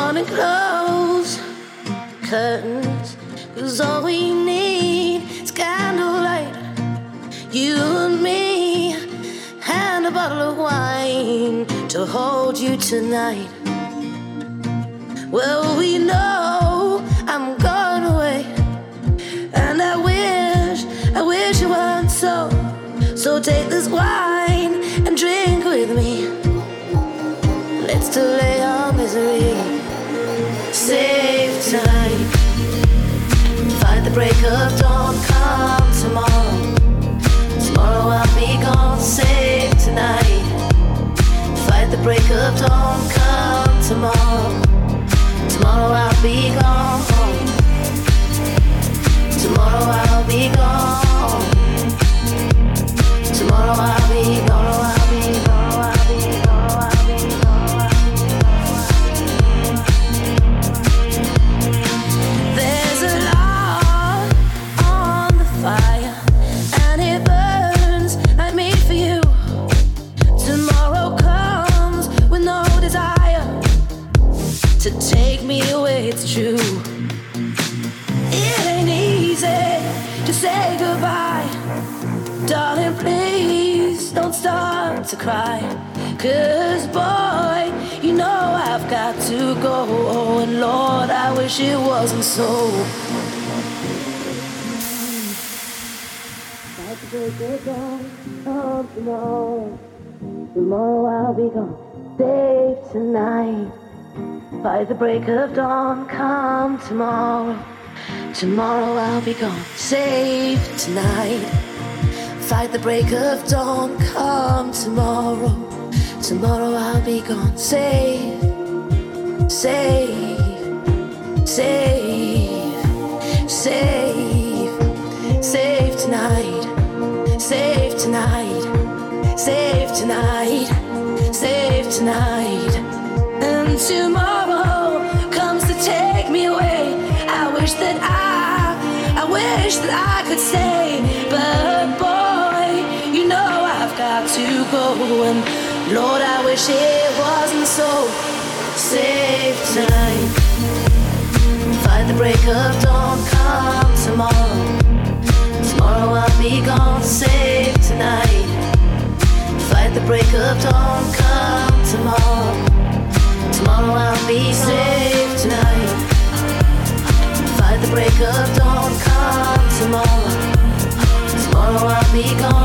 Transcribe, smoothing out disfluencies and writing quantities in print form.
morning close curtains, 'cause all we need is candlelight. You and me, and a bottle of wine to hold you tonight. Well, we know I'm going away, and I wish it weren't so. So take this wine and drink with me. Let's delay our misery. Save tonight. Fight the break of dawn. Come tomorrow. Tomorrow I'll be gone. Save tonight. Fight the break of dawn. Come tomorrow. Tomorrow I'll be gone. Tomorrow I'll be gone. Tomorrow I'll be gone. I'll be gone. I'll be gone. I'll be gone. There's a log on the fire, and it burns like me for you. Tomorrow comes with no desire to take me away, it's true. It ain't easy to say goodbye. Darling, please don't start to cry. 'Cause boy, you know I've got to go. And Lord, I wish it wasn't so. Tomorrow I'll be gone. Save tonight. By the break of dawn, come tomorrow. Tomorrow I'll be gone. Save tonight. Fight the break of dawn, come tomorrow. Tomorrow I'll be gone. Save, save, save, save, save tonight. Save tonight. Save tonight. Save tonight. And tomorrow comes to take me away. I wish that I could stay, but boy, you know I've got to go. And Lord, I wish it wasn't so. Save tonight. Fight the break of dawn. Come tomorrow. Tomorrow I'll be gone. Save tonight. Fight the break of dawn. Come tomorrow. Tomorrow I'll be safe tonight. Fight the break of dawn. Come tomorrow. Tomorrow I'll be gone.